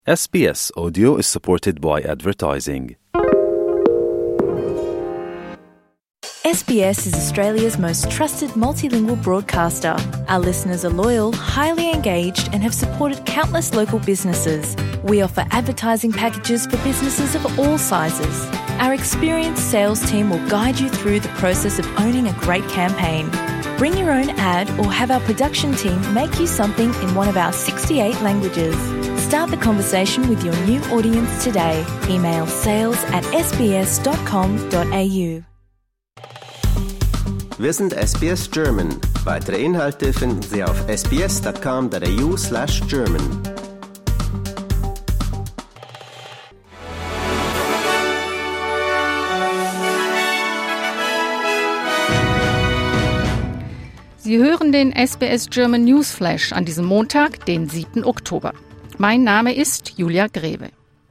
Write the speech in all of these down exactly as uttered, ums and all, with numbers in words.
S B S Audio is supported by advertising. S B S is Australia's most trusted multilingual broadcaster. Our listeners are loyal, highly engaged, and have supported countless local businesses. We offer advertising packages for businesses of all sizes. Our experienced sales team will guide you through the process of owning a great campaign. Bring your own ad or have our production team make you something in one of our sixty-eight languages. Start the conversation with your new audience today. Email sales at s b s dot com dot a u. Wir sind S B S German. Weitere Inhalte finden Sie auf s b s dot com dot a u slash German. Sie hören den S B S German News Flash an diesem Montag, den siebten Oktober. Mein Name ist Julia Greve.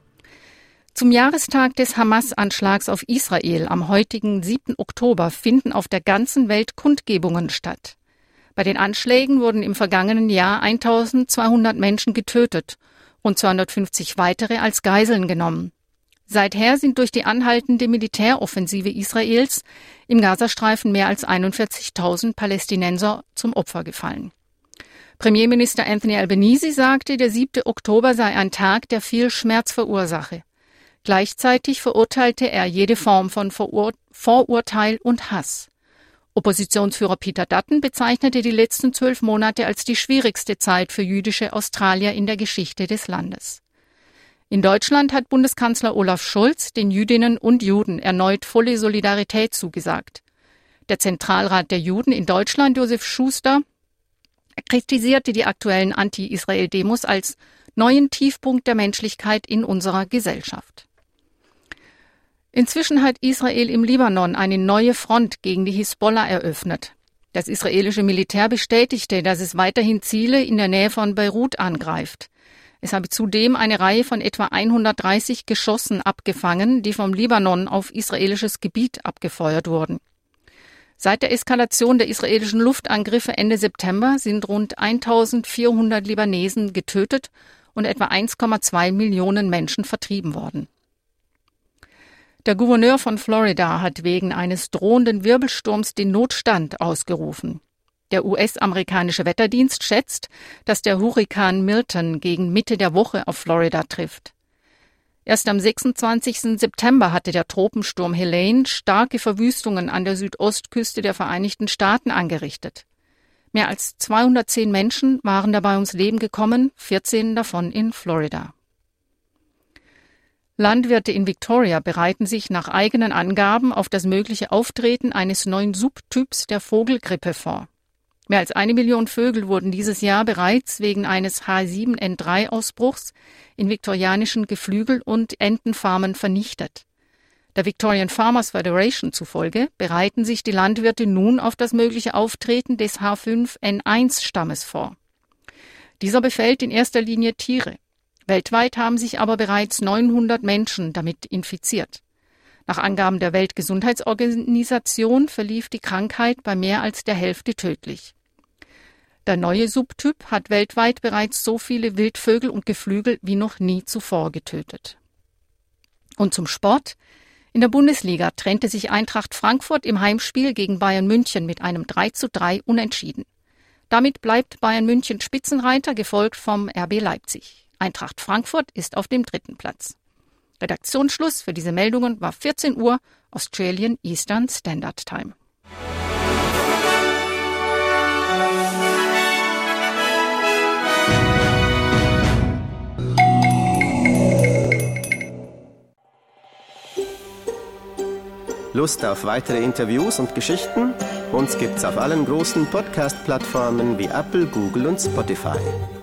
Zum Jahrestag des Hamas-Anschlags auf Israel am heutigen siebten Oktober finden auf der ganzen Welt Kundgebungen statt. Bei den Anschlägen wurden im vergangenen Jahr eintausendzweihundert Menschen getötet und zweihundertfünfzig weitere als Geiseln genommen. Seither sind durch die anhaltende Militäroffensive Israels im Gazastreifen mehr als einundvierzigtausend Palästinenser zum Opfer gefallen. Premierminister Anthony Albanese sagte, der siebte Oktober sei ein Tag, der viel Schmerz verursache. Gleichzeitig verurteilte er jede Form von Verur- Vorurteil und Hass. Oppositionsführer Peter Dutton bezeichnete die letzten zwölf Monate als die schwierigste Zeit für jüdische Australier in der Geschichte des Landes. In Deutschland hat Bundeskanzler Olaf Scholz den Jüdinnen und Juden erneut volle Solidarität zugesagt. Der Zentralrat der Juden in Deutschland, Josef Schuster, kritisierte die aktuellen Anti-Israel-Demos als neuen Tiefpunkt der Menschlichkeit in unserer Gesellschaft. Inzwischen hat Israel im Libanon eine neue Front gegen die Hisbollah eröffnet. Das israelische Militär bestätigte, dass es weiterhin Ziele in der Nähe von Beirut angreift. Es habe zudem eine Reihe von etwa hundertdreißig Geschossen abgefangen, die vom Libanon auf israelisches Gebiet abgefeuert wurden. Seit der Eskalation der israelischen Luftangriffe Ende September sind rund eintausendvierhundert Libanesen getötet und etwa eins Komma zwei Millionen Menschen vertrieben worden. Der Gouverneur von Florida hat wegen eines drohenden Wirbelsturms den Notstand ausgerufen. Der U S-amerikanische Wetterdienst schätzt, dass der Hurrikan Milton gegen Mitte der Woche auf Florida trifft. Erst am sechsundzwanzigsten September hatte der Tropensturm Helene starke Verwüstungen an der Südostküste der Vereinigten Staaten angerichtet. Mehr als zweihundertzehn Menschen waren dabei ums Leben gekommen, vierzehn davon in Florida. Landwirte in Victoria bereiten sich nach eigenen Angaben auf das mögliche Auftreten eines neuen Subtyps der Vogelgrippe vor. Mehr als eine Million Vögel wurden dieses Jahr bereits wegen eines H sieben N drei Ausbruchs in viktorianischen Geflügel- und Entenfarmen vernichtet. Der Victorian Farmers Federation zufolge bereiten sich die Landwirte nun auf das mögliche Auftreten des H fünf N eins Stammes vor. Dieser befällt in erster Linie Tiere. Weltweit haben sich aber bereits neunhundert Menschen damit infiziert. Nach Angaben der Weltgesundheitsorganisation verlief die Krankheit bei mehr als der Hälfte tödlich. Der neue Subtyp hat weltweit bereits so viele Wildvögel und Geflügel wie noch nie zuvor getötet. Und zum Sport. In der Bundesliga trennte sich Eintracht Frankfurt im Heimspiel gegen Bayern München mit einem drei zu drei Unentschieden. Damit bleibt Bayern München Spitzenreiter, gefolgt vom R B Leipzig. Eintracht Frankfurt ist auf dem dritten Platz. Redaktionsschluss für diese Meldungen war vierzehn Uhr Australian Eastern Standard Time. Lust auf weitere Interviews und Geschichten? Uns gibt's auf allen großen Podcast-Plattformen wie Apple, Google und Spotify.